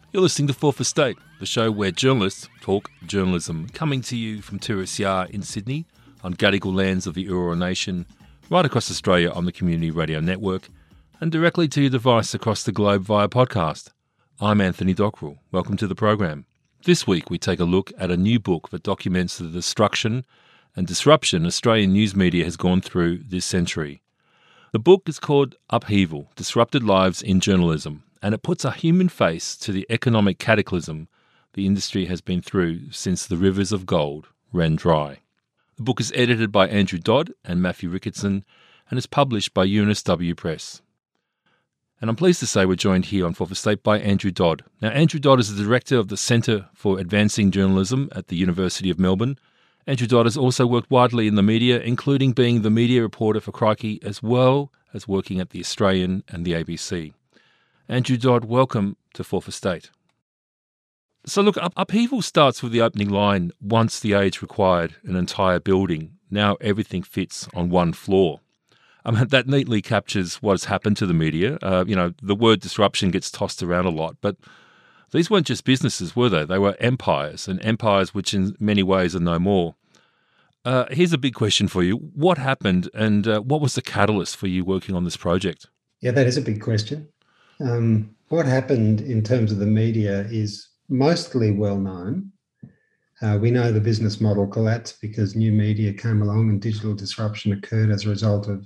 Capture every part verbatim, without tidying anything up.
You're listening to Fourth Estate, the show where journalists talk journalism, coming to you from two S C R in Sydney, on Gadigal lands of the Eora Nation, right across Australia on the Community Radio Network, and directly to your device across the globe via podcast. I'm Anthony Dockrell. Welcome to the program. This week we take a look at a new book that documents the destruction and disruption Australian news media has gone through this century. The book is called Upheaval, Disrupted Lives in Journalism, and it puts a human face to the economic cataclysm the industry has been through since the rivers of gold ran dry. The book is edited by Andrew Dodd and Matthew Ricketson and is published by U N S W Press. And I'm pleased to say we're joined here on Fourth Estate by Andrew Dodd. Now, Andrew Dodd is the Director of the Centre for Advancing Journalism at the University of Melbourne. Andrew Dodd has also worked widely in the media, including being the media reporter for Crikey, as well as working at the Australian and the A B C. Andrew Dodd, welcome to Fourth Estate. So look, up, Upheaval starts with the opening line, once the age required an entire building, now everything fits on one floor. I mean, that neatly captures what's happened to the media. Uh, you know, the word disruption gets tossed around a lot, but these weren't just businesses, were they? They were empires, and empires which in many ways are no more. Uh, here's a big question for you. What happened and uh, what was the catalyst for you working on this project? Yeah, that is a big question. Um, what happened in terms of the media is mostly well known. Uh, we know the business model collapsed because new media came along and digital disruption occurred as a result of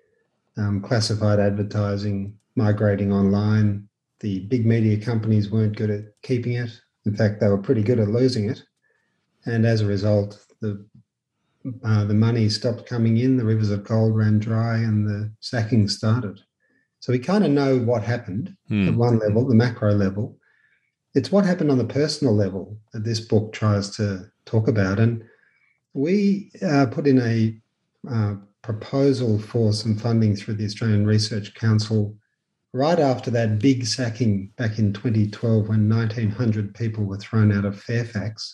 um, classified advertising migrating online. The big media companies weren't good at keeping it. In fact, they were pretty good at losing it. And as a result, the uh, the money stopped coming in, the rivers of gold ran dry, and the sacking started. So we kind of know what happened hmm. at one level, the macro level. It's what happened on the personal level that this book tries to talk about. And we uh, put in a uh, proposal for some funding through the Australian Research Council right after that big sacking back in twenty twelve when nineteen hundred people were thrown out of Fairfax.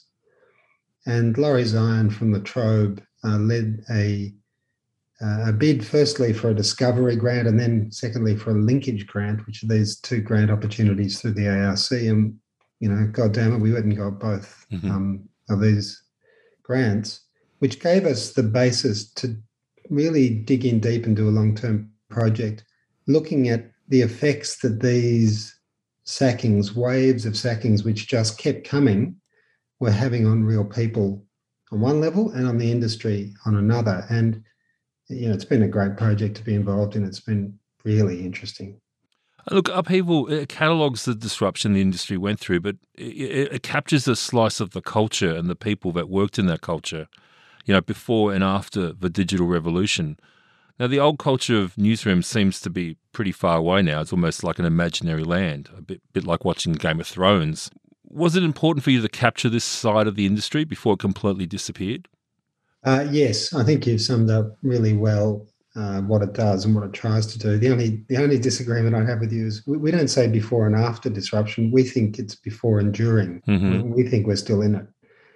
And Laurie Zion from La Trobe uh, led a Uh, a bid firstly for a discovery grant and then secondly for a linkage grant, which are these two grant opportunities through the A R C. And, you know, God damn it, we went and got both mm-hmm. um, of these grants, which gave us the basis to really dig in deep and do a long-term project looking at the effects that these sackings, waves of sackings, which just kept coming, were having on real people on one level and on the industry on another. And you know, it's been a great project to be involved in. It's been really interesting. Look, Upheaval it catalogues the disruption the industry went through, but it, it captures a slice of the culture and the people that worked in that culture, you know, before and after the digital revolution. Now, the old culture of newsrooms seems to be pretty far away now. It's almost like an imaginary land, a bit, bit like watching Game of Thrones. Was it important for you to capture this side of the industry before it completely disappeared? Uh, yes, I think you've summed up really well uh, what it does and what it tries to do. The only the only disagreement I have with you is we, we don't say before and after disruption. We think it's before and during. Mm-hmm. We think we're still in it.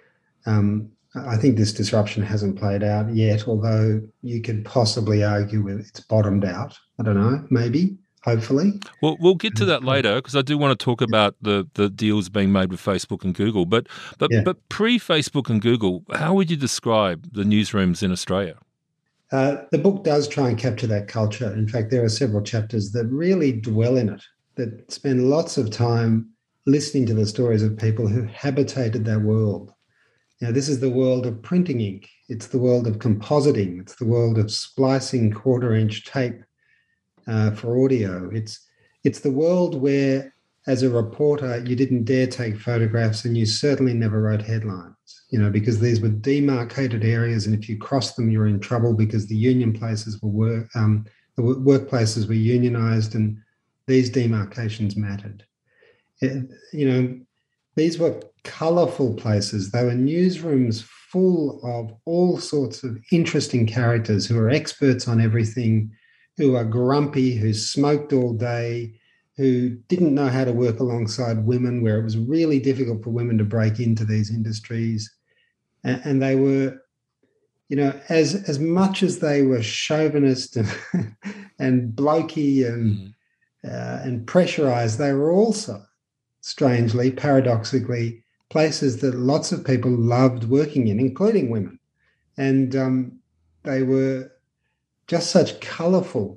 Um, I think this disruption hasn't played out yet, although you could possibly argue it's bottomed out. I don't know, maybe. Hopefully. Well, we'll get to that later because I do want to talk about the, the deals being made with Facebook and Google. But but yeah. but pre-Facebook and Google, how would you describe the newsrooms in Australia? Uh, the book does try and capture that culture. In fact, there are several chapters that really dwell in it, that spend lots of time listening to the stories of people who habitated that world. Now, this is the world of printing ink. It's the world of compositing. It's the world of splicing quarter-inch tape Uh, for audio. It's it's the world where, as a reporter, you didn't dare take photographs and you certainly never wrote headlines, you know, because these were demarcated areas, and if you crossed them, you're in trouble because the union places were work, um, the workplaces were unionized, and these demarcations mattered. It, you know, these were colorful places. They were newsrooms full of all sorts of interesting characters who are experts on everything, who are grumpy, who smoked all day, who didn't know how to work alongside women, where it was really difficult for women to break into these industries. And, and they were, you know, as as much as they were chauvinist and, and blokey and, mm. uh, and pressurised, they were also strangely, paradoxically, places that lots of people loved working in, including women. And um, they were just such colourful,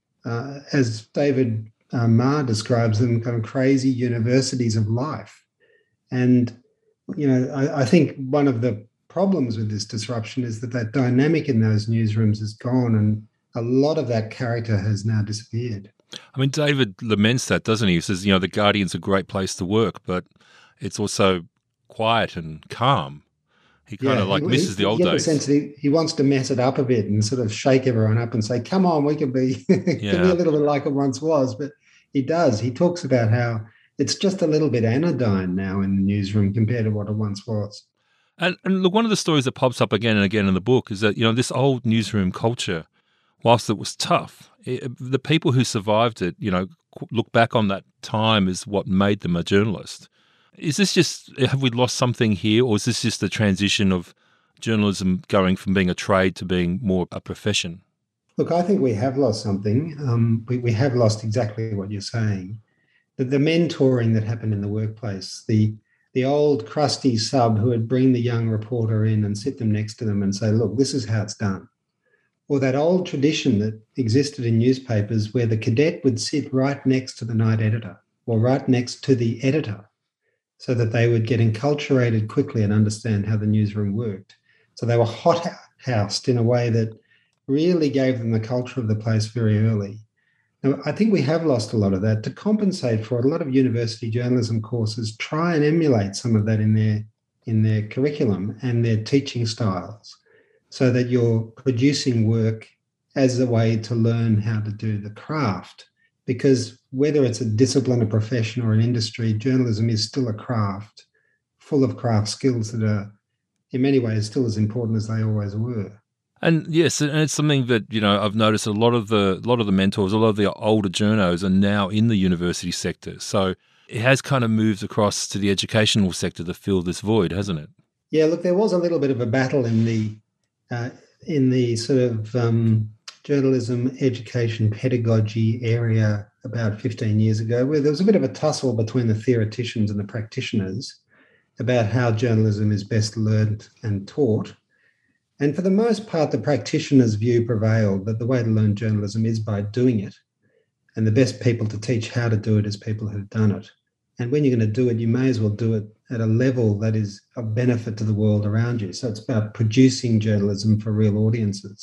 uh, as David uh, Marr describes them, kind of crazy universities of life. And, you know, I, I think one of the problems with this disruption is that that dynamic in those newsrooms is gone, and a lot of that character has now disappeared. I mean, David laments that, doesn't he? He says, you know, the Guardian's a great place to work, but it's also quiet and calm. He kind Yeah, of like he, misses he, the old you get the days. sense that he, he wants to mess it up a bit and sort of shake everyone up and say, come on, we can be, can be Yeah. a little bit like it once was. But he does. He talks about how it's just a little bit anodyne now in the newsroom compared to what it once was. And, and look, one of the stories that pops up again and again in the book is that, you know, this old newsroom culture, whilst it was tough, it, the people who survived it, you know, look back on that time as what made them a journalist. Is this just, have we lost something here, or is this just the transition of journalism going from being a trade to being more a profession? Look, I think we have lost something. Um, we, we have lost exactly what you're saying. The, the mentoring that happened in the workplace, the the old crusty sub who would bring the young reporter in and sit them next to them and say, look, this is how it's done. Or that old tradition that existed in newspapers where the cadet would sit right next to the night editor or right next to the editor so that they would get enculturated quickly and understand how the newsroom worked. So they were hot-housed in a way that really gave them the culture of the place very early. Now, I think we have lost a lot of that. To compensate for it, a lot of university journalism courses try and emulate some of that in their in their curriculum and their teaching styles, so that you're producing work as a way to learn how to do the craft. Because whether it's a discipline, a profession, or an industry, journalism is still a craft, full of craft skills that are, in many ways, still as important as they always were. And yes, and it's something that, you know, I've noticed a lot of the a lot of the mentors, a lot of the older journos are now in the university sector. So it has kind of moved across to the educational sector to fill this void, hasn't it? Yeah, look, there was a little bit of a battle in the uh, in the sort of um, journalism, education, pedagogy area about fifteen years ago, where there was a bit of a tussle between the theoreticians and the practitioners about how journalism is best learned and taught. And for the most part, the practitioner's view prevailed that the way to learn journalism is by doing it. And the best people to teach how to do it is people who've done it. And when you're going to do it, you may as well do it at a level that is of benefit to the world around you. So it's about producing journalism for real audiences.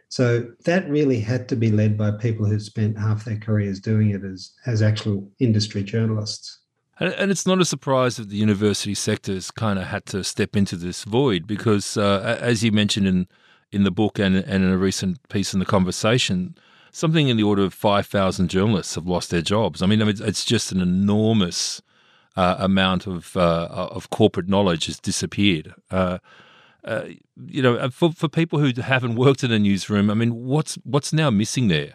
So that really had to be led by people who've spent half their careers doing it as, as actual industry journalists. And it's not a surprise that the university sectors kind of had to step into this void because, uh, as you mentioned in, in the book and, and in a recent piece in the conversation, something in the order of five thousand journalists have lost their jobs. I mean, I mean it's just an enormous uh, amount of uh, of corporate knowledge has disappeared. Uh, uh, you know, for for people who haven't worked in a newsroom, I mean, what's what's now missing there?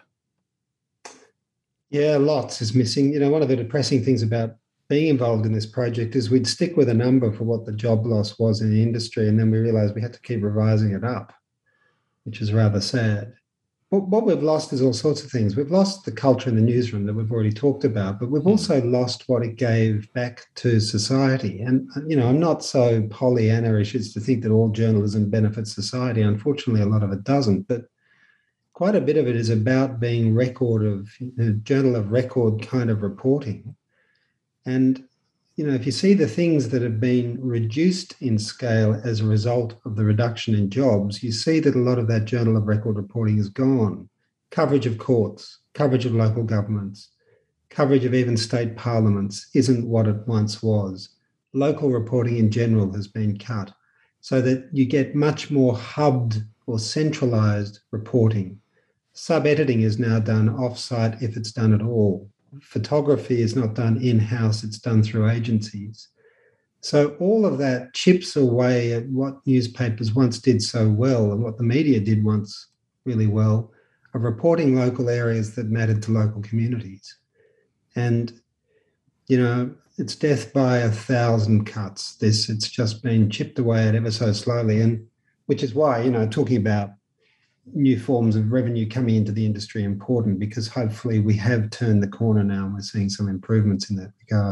Yeah, lots is missing. You know, one of the depressing things about being involved in this project is we'd stick with a number for what the job loss was in the industry, and then we realised we had to keep revising it up, which is rather sad. But what we've lost is all sorts of things. We've lost the culture in the newsroom that we've already talked about, but we've also lost what it gave back to society. And, you know, I'm not so Pollyanna-ish as to think that all journalism benefits society. Unfortunately, a lot of it doesn't, but quite a bit of it is about being record of, a journal of record kind of reporting. And, you know, if you see the things that have been reduced in scale as a result of the reduction in jobs, you see that a lot of that journal of record reporting is gone. Coverage of courts, coverage of local governments, coverage of even state parliaments isn't what it once was. Local reporting in general has been cut so that you get much more hubbed or centralised reporting. Sub-editing is now done off-site if it's done at all. Photography is not done in-house, it's done through agencies. So all of that chips away at what newspapers once did so well and what the media did once really well of reporting local areas that mattered to local communities. And, you know, it's death by a thousand cuts. This, it's just been chipped away at ever so slowly. And which is why, you know, talking about new forms of revenue coming into the industry important, because hopefully we have turned the corner now and we're seeing some improvements in that regard.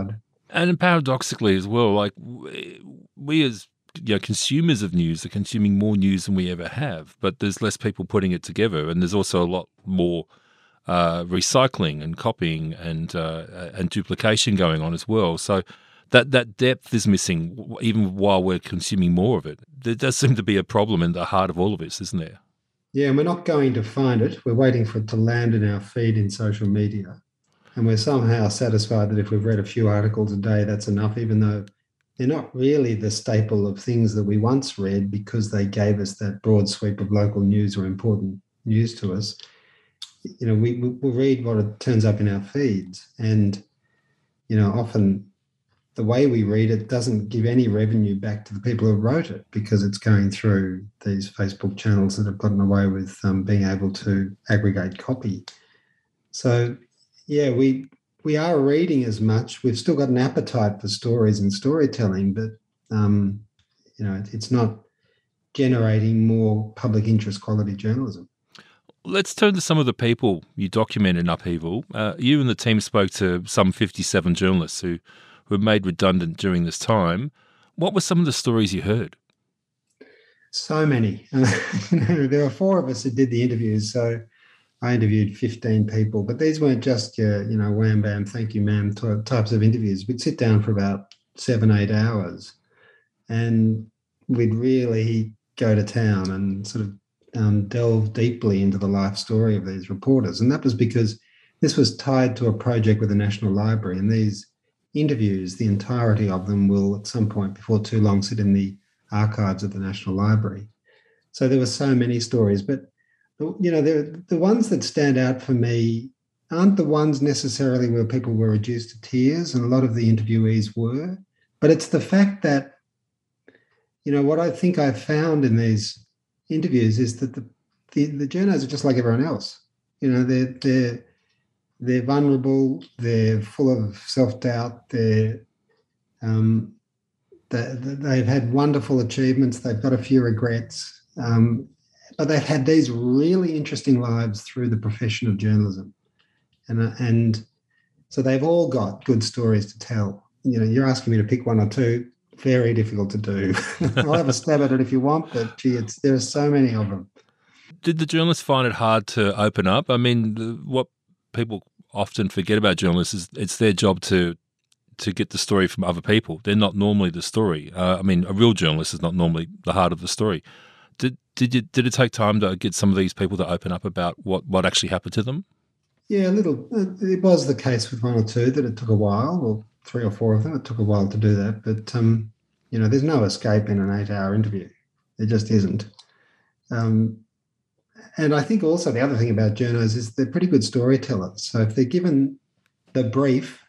And paradoxically as well, like we, we as you know, consumers of news are consuming more news than we ever have, but there's less people putting it together, and there's also a lot more uh, recycling and copying and uh, and duplication going on as well. So that that depth is missing, even while we're consuming more of it. There does seem to be a problem in the heart of all of this, isn't there? Yeah, and we're not going to find it. We're waiting for it to land in our feed in social media. And we're somehow satisfied that if we've read a few articles a day, that's enough, even though they're not really the staple of things that we once read because they gave us that broad sweep of local news or important news to us. You know, we, we'll read what it turns up in our feeds. And, you know, often the way we read it doesn't give any revenue back to the people who wrote it because it's going through these Facebook channels that have gotten away with um, being able to aggregate copy. So, yeah, we we are reading as much. We've still got an appetite for stories and storytelling, but um, you know, it, it's not generating more public interest quality journalism. Let's turn to some of the people you document in Upheaval. Uh, you and the team spoke to some fifty-seven journalists who, who were made redundant during this time. What were some of the stories you heard? So many. Uh, there were four of us who did the interviews, so I interviewed fifteen people, but these weren't just your, you know, wham, bam, thank you, ma'am types of interviews. We'd sit down for about seven, eight hours and we'd really go to town and sort of um, delve deeply into the life story of these reporters. And that was because this was tied to a project with the National Library, and these interviews, the entirety of them, will at some point before too long sit in the archives of the National Library. So there were so many stories, but you know, the the ones that stand out for me aren't the ones necessarily where people were reduced to tears, and a lot of the interviewees were, but it's the fact that, you know, what I think I've found in these interviews is that the the, the journos are just like everyone else. You know, they're they're they're vulnerable, they're full of self-doubt, they're um, they, they've had wonderful achievements, they've got a few regrets. Um, But they've had these really interesting lives through the profession of journalism. And, uh, and so they've all got good stories to tell. You know, you're asking me to pick one or two, very difficult to do. I'll have a stab at it if you want, but gee, it's, there are so many of them. Did the journalists find it hard to open up? I mean, what people often forget about journalists is it's their job to to get the story from other people. They're not normally the story. Uh, I mean, a real journalist is not normally the heart of the story. Did did you did it take time to get some of these people to open up about what, what actually happened to them? Yeah, a little. It was the case with one or two that it took a while, or three or four of them. It took a while to do that. But, um, you know, there's no escape in an eight-hour interview. There just isn't. Um, and I think also the other thing about journos is they're pretty good storytellers. So if they're given the brief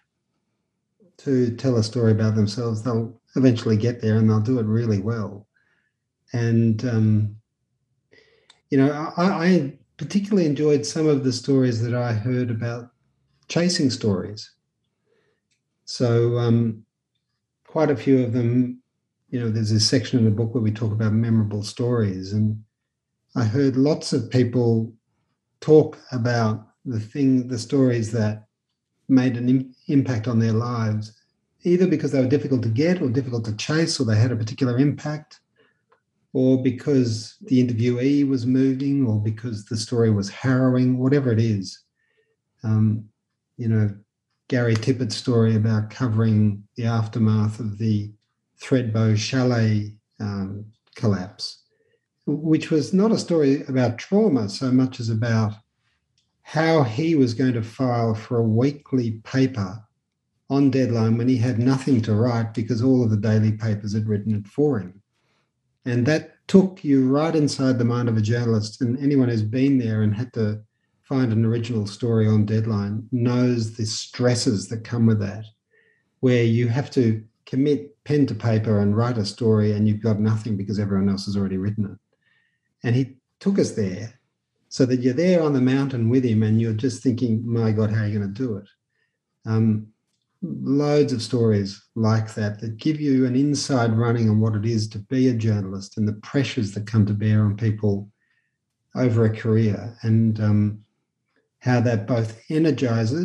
to tell a story about themselves, they'll eventually get there and they'll do it really well. And, um, you know, I, I particularly enjoyed some of the stories that I heard about chasing stories. So um, quite a few of them, you know, there's a section in the book where we talk about memorable stories. And I heard lots of people talk about the thing, the stories that made an im- impact on their lives, either because they were difficult to get or difficult to chase, or they had a particular impact, or because the interviewee was moving, or because the story was harrowing, whatever it is. Um, you know, Gary Tippett's story about covering the aftermath of the Thredbo Chalet um, collapse, which was not a story about trauma so much as about how he was going to file for a weekly paper on deadline when he had nothing to write because all of the daily papers had written it for him. And that took you right inside the mind of a journalist, and anyone who's been there and had to find an original story on deadline knows the stresses that come with that, where you have to commit pen to paper and write a story and you've got nothing because everyone else has already written it. And he took us there so that you're there on the mountain with him and you're just thinking, my God, how are you going to do it? Um, loads of stories like that that give you an inside running on what it is to be a journalist and the pressures that come to bear on people over a career, and um, how that both energizes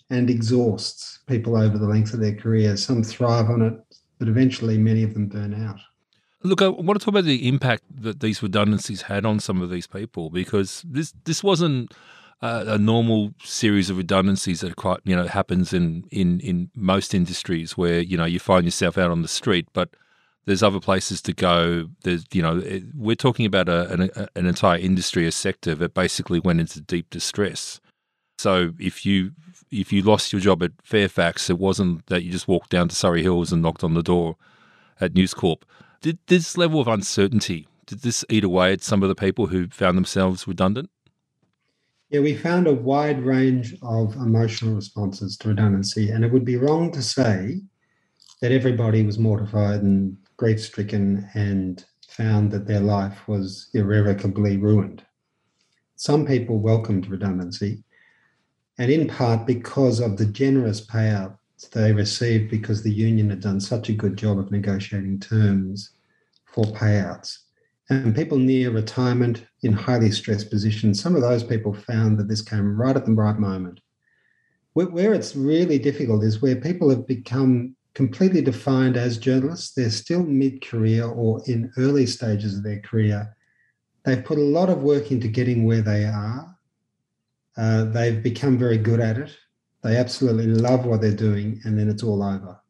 and exhausts people over the length of their career. Some thrive on it, but eventually many of them burn out. Look, I want to talk about the impact that these redundancies had on some of these people, because this this wasn't uh, a normal series of redundancies that quite you know happens in, in, in most industries where you know you find yourself out on the street, but there's other places to go. There's you know it, we're talking about a, an, a, an entire industry, a sector that basically went into deep distress. So if you if you lost your job at Fairfax, it wasn't that you just walked down to Surrey Hills and knocked on the door at News Corp. Did this level of uncertainty, did this eat away at some of the people who found themselves redundant? Yeah, we found a wide range of emotional responses to redundancy, and it would be wrong to say that everybody was mortified and grief-stricken and found that their life was irrevocably ruined. Some people welcomed redundancy, and in part because of the generous payout they received because the union had done such a good job of negotiating terms for payouts. And people near retirement in highly stressed positions, some of those people found that this came right at the right moment. Where it's really difficult is where people have become completely defined as journalists. They're still mid-career or in early stages of their career. They've put a lot of work into getting where they are. Uh, they've become very good at it. They absolutely love what they're doing, and then it's all over.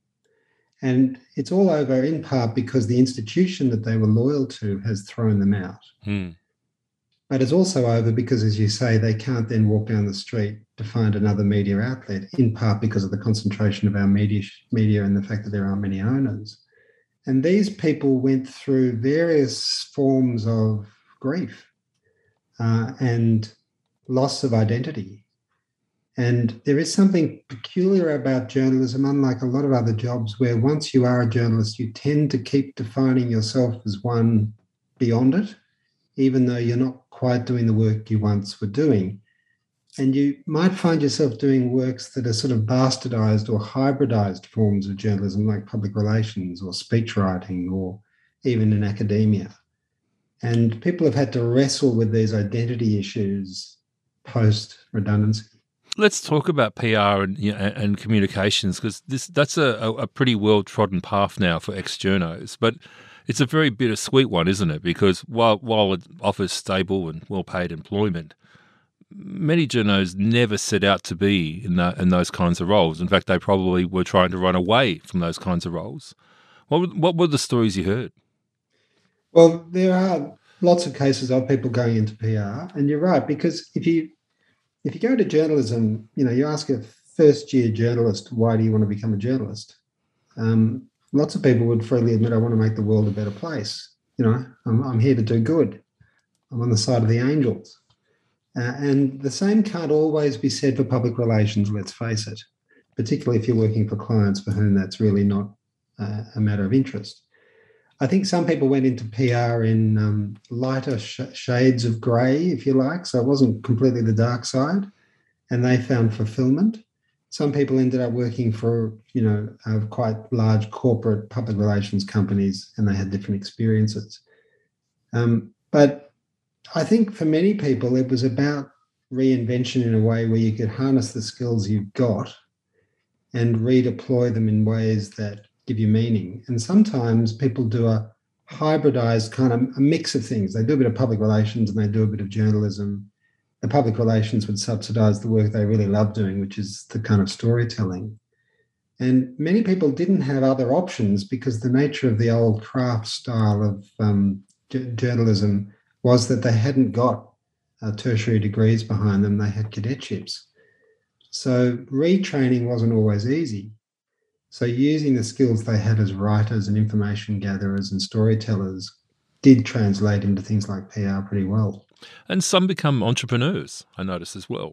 And it's all over in part because the institution that they were loyal to has thrown them out. Hmm. But it's also over because, as you say, they can't then walk down the street to find another media outlet, in part because of the concentration of our media, media and the fact that there aren't many owners. And these people went through various forms of grief uh, and loss of identity. And there is something peculiar about journalism, unlike a lot of other jobs, where once you are a journalist, you tend to keep defining yourself as one beyond it, even though you're not quite doing the work you once were doing. And you might find yourself doing works that are sort of bastardized or hybridized forms of journalism, like public relations or speech writing or even in academia. And people have had to wrestle with these identity issues post-redundancy. Let's talk about P R and you know, and communications, because this that's a, a pretty well-trodden path now for ex-journos. But it's a very bittersweet one, isn't it? Because while while it offers stable and well-paid employment, many journos never set out to be in that, in those kinds of roles. In fact, they probably were trying to run away from those kinds of roles. What were, what were the stories you heard? Well, there are lots of cases of people going into P R, and you're right, because if you if you go to journalism, you know, you ask a first-year journalist, why do you want to become a journalist? Um, lots of people would freely admit, I want to make the world a better place. You know, I'm, I'm here to do good. I'm on the side of the angels. Uh, and the same can't always be said for public relations, let's face it, particularly if you're working for clients for whom that's really not uh, a matter of interest. I think some people went into P R in um, lighter sh- shades of grey, if you like, so it wasn't completely the dark side, and they found fulfilment. Some people ended up working for, you know, uh, quite large corporate public relations companies, and they had different experiences. Um, but I think for many people, it was about reinvention in a way where you could harness the skills you've got and redeploy them in ways that give you meaning. And sometimes people do a hybridized kind of a mix of things. They do a bit of public relations and they do a bit of journalism. The public relations would subsidize the work they really love doing, which is the kind of storytelling. And many people didn't have other options because the nature of the old craft style of um, j- journalism was that they hadn't got uh, tertiary degrees behind them. They had cadetships. So retraining wasn't always easy. So using the skills they had as writers and information gatherers and storytellers did translate into things like P R pretty well. And some become entrepreneurs, I noticed as well.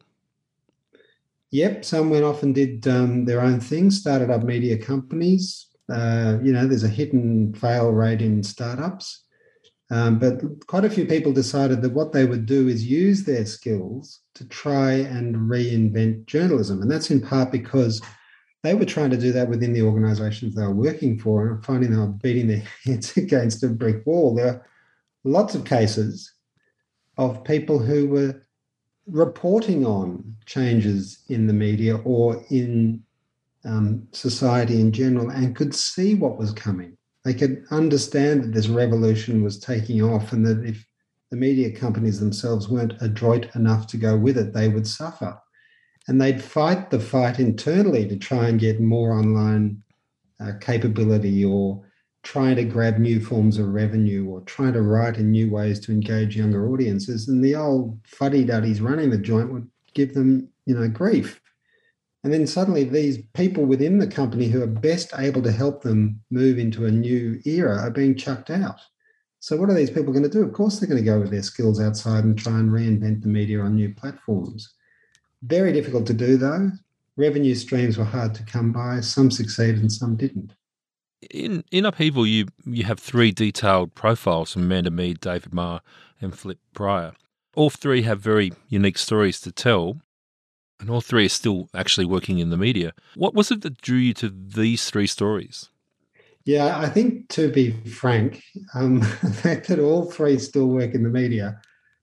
Yep, some went off and did um, their own thing, started up media companies. Uh, you know, there's a hit and fail rate in startups. Um, but quite a few people decided that what they would do is use their skills to try and reinvent journalism. And that's in part because they were trying to do that within the organisations they were working for and finding they were beating their heads against a brick wall. There are lots of cases of people who were reporting on changes in the media or in um, society in general, and could see what was coming. They could understand that this revolution was taking off, and that if the media companies themselves weren't adroit enough to go with it, they would suffer. And they'd fight the fight internally to try and get more online uh, capability, or trying to grab new forms of revenue, or trying to write in new ways to engage younger audiences. And the old fuddy-duddies running the joint would give them, you know, grief. And then suddenly these people within the company who are best able to help them move into a new era are being chucked out. So what are these people going to do? Of course, they're going to go with their skills outside and try and reinvent the media on new platforms. Very difficult to do, though. Revenue streams were hard to come by. Some succeeded and some didn't. In in Upheaval, you you have three detailed profiles from Amanda Mead, David Marr, and Flip Pryor. All three have very unique stories to tell, and all three are still actually working in the media. What was it that drew you to these three stories? Yeah, I think, to be frank, um, the fact that all three still work in the media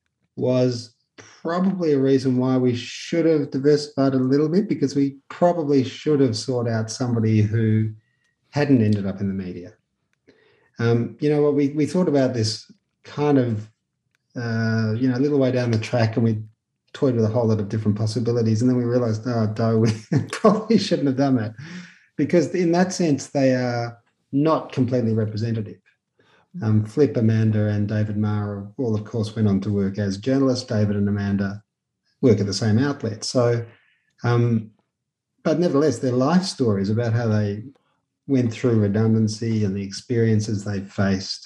was probably a reason why we should have diversified a little bit, because we probably should have sought out somebody who hadn't ended up in the media. Um, you know, we we thought about this kind of, uh, you know, a little way down the track, and we toyed with a whole lot of different possibilities. And then we realized, oh, no, we probably shouldn't have done that, because in that sense, they are not completely representative. Um, Flip, Amanda, and David Marr all, of course, went on to work as journalists. David and Amanda work at the same outlet. So, um, but nevertheless, their life stories about how they went through redundancy and the experiences they faced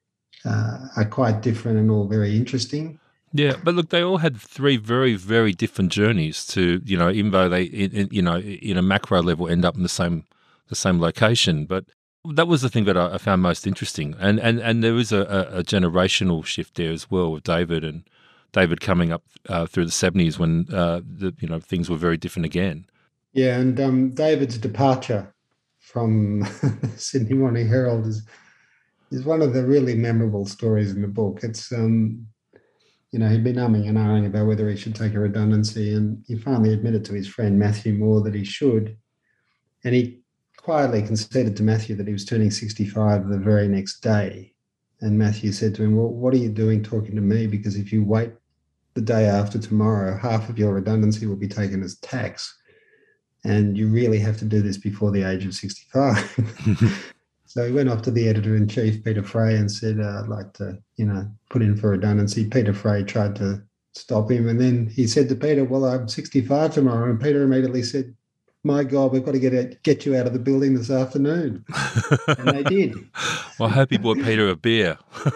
uh, are quite different and all very interesting. Yeah, but look, they all had three very, very different journeys to, you know, even though they, in, you know, in a macro level end up in the same the same location. But that was the thing that I found most interesting. And and, and there was a, a generational shift there as well, with David and David coming up uh, through the seventies when, uh, the, you know, things were very different again. Yeah, and um, David's departure from Sydney Morning Herald is is one of the really memorable stories in the book. It's, um, you know, he'd been umming and ahhing about whether he should take a redundancy, and he finally admitted to his friend Matthew Moore that he should. And he quietly conceded to Matthew that he was turning sixty-five the very next day. And Matthew said to him, well, what are you doing talking to me? Because if you wait the day after tomorrow, half of your redundancy will be taken as tax. And you really have to do this before the age of sixty-five. So he went off to the editor-in-chief, Peter Fray, and said, uh, I'd like to, you know, put in for redundancy. Peter Fray tried to stop him. And then he said to Peter, well, I'm sixty-five tomorrow. And Peter immediately said, my God, we've got to get out, get you out of the building this afternoon. And they did. Well, I hope he bought Peter a beer.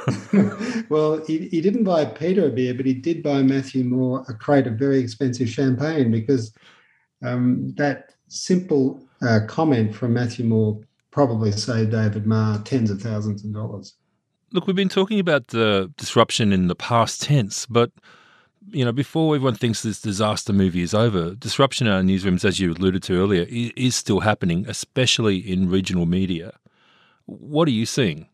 Well, he, he didn't buy Peter a beer, but he did buy Matthew Moore a crate of very expensive champagne, because um, that simple uh, comment from Matthew Moore probably saved David Marr tens of thousands of dollars. Look, we've been talking about the disruption in the past tense, but, you know, before everyone thinks this disaster movie is over, disruption in our newsrooms, as you alluded to earlier, is still happening, especially in regional media. What are you seeing?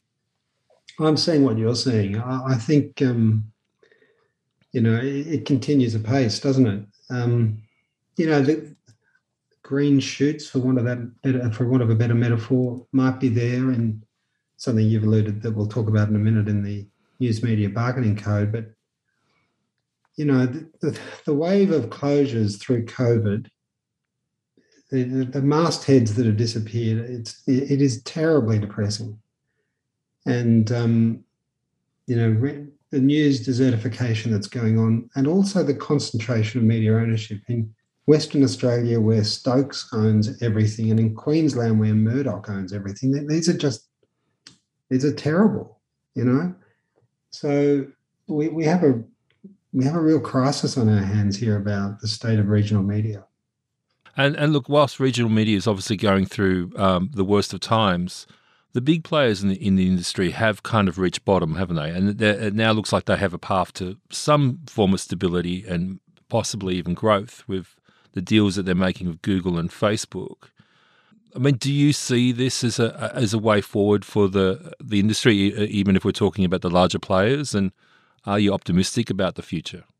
I'm seeing what you're seeing. I, I think, um, you know, it, it continues apace, doesn't it? Um, you know, the green shoots, for want of that better, for want of a better metaphor, might be there, and something you've alluded that we'll talk about in a minute in the News Media Bargaining Code. But, you know, the, the, the wave of closures through COVID, the, the, the mastheads that have disappeared, it's it, it is terribly depressing. And, um, you know, re, the news desertification that's going on, and also the concentration of media ownership in Western Australia, where Stokes owns everything, and in Queensland, where Murdoch owns everything. These are just, these are terrible, you know. So we we have a we have a real crisis on our hands here about the state of regional media. And and look, whilst regional media is obviously going through um, the worst of times, the big players in the in the industry have kind of reached bottom, haven't they? And it now looks like they have a path to some form of stability and possibly even growth with the deals that they're making with Google and Facebook. I mean, do you see this as a as a way forward for the the industry, even if we're talking about the larger players? And are you optimistic about the future?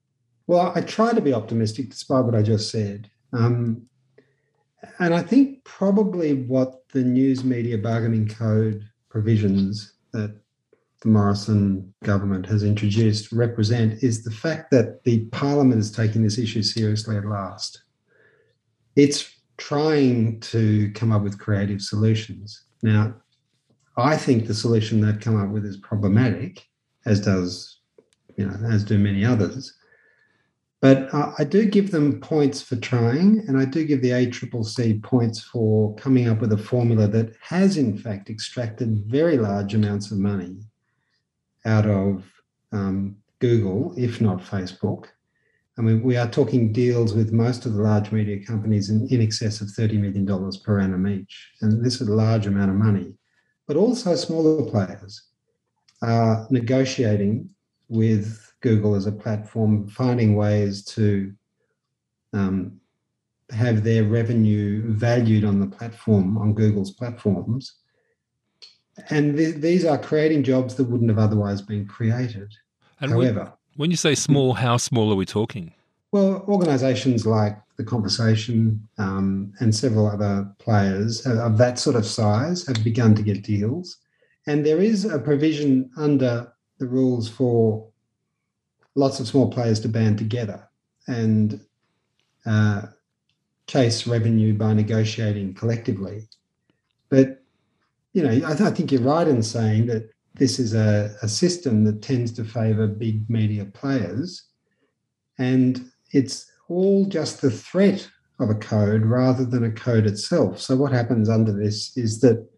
Well, I try to be optimistic despite what I just said. Um, and I think probably what the News Media Bargaining Code provisions that the Morrison government has introduced represent is the fact that the Parliament is taking this issue seriously at last. It's trying to come up with creative solutions. Now, I think the solution they've come up with is problematic, as does, you know, as do many others. But uh, I do give them points for trying, and I do give the A C C C points for coming up with a formula that has, in fact, extracted very large amounts of money out of um, Google, if not Facebook. I mean, we are talking deals with most of the large media companies in, in excess of thirty million dollars per annum each. And this is a large amount of money. But also smaller players are negotiating with Google as a platform, finding ways to um, have their revenue valued on the platform, on Google's platforms. And th- these are creating jobs that wouldn't have otherwise been created. And However, when, when you say small, how small are we talking? Well, organisations like The Conversation um, and several other players of that sort of size have begun to get deals. And there is a provision under the rules for lots of small players to band together and uh, chase revenue by negotiating collectively. But, you know, I, th- I think you're right in saying that this is a, a system that tends to favour big media players, and it's all just the threat of a code rather than a code itself. So what happens under this is that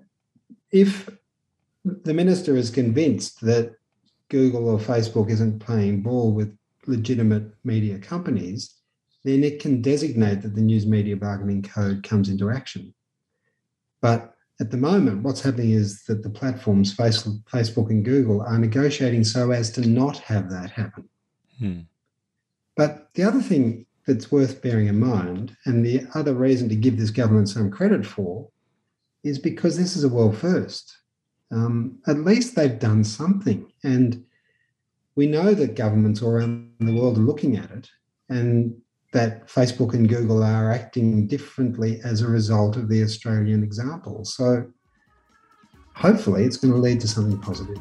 if the minister is convinced that Google or Facebook isn't playing ball with legitimate media companies, then it can designate that the News Media Bargaining Code comes into action. But at the moment, what's happening is that the platforms, Facebook and Google, are negotiating so as to not have that happen. Hmm. But the other thing that's worth bearing in mind, and the other reason to give this government some credit for, is because this is a world first. Um, at least they've done something. And we know that governments all around the world are looking at it, and that Facebook and Google are acting differently as a result of the Australian example. So hopefully it's going to lead to something positive.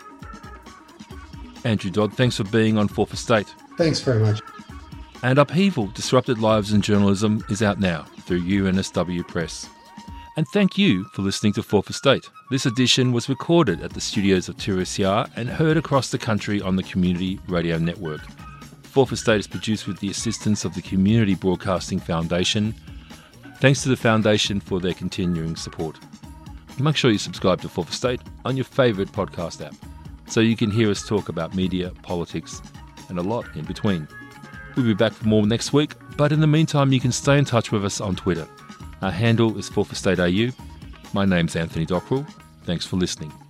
Andrew Dodd, thanks for being on Fourth Estate. Thanks very much. And Upheaval, Disrupted Lives in Journalism is out now through U N S W Press. And thank you for listening to Fourth Estate. This edition was recorded at the studios of two S R and heard across the country on the Community Radio Network. Fourth Estate is produced with the assistance of the Community Broadcasting Foundation. Thanks to the Foundation for their continuing support. Make sure you subscribe to Fourth Estate on your favourite podcast app so you can hear us talk about media, politics, and a lot in between. We'll be back for more next week, but in the meantime, you can stay in touch with us on Twitter. Our handle is Fourth Estate A U. My name's Anthony Dockrell. Thanks for listening.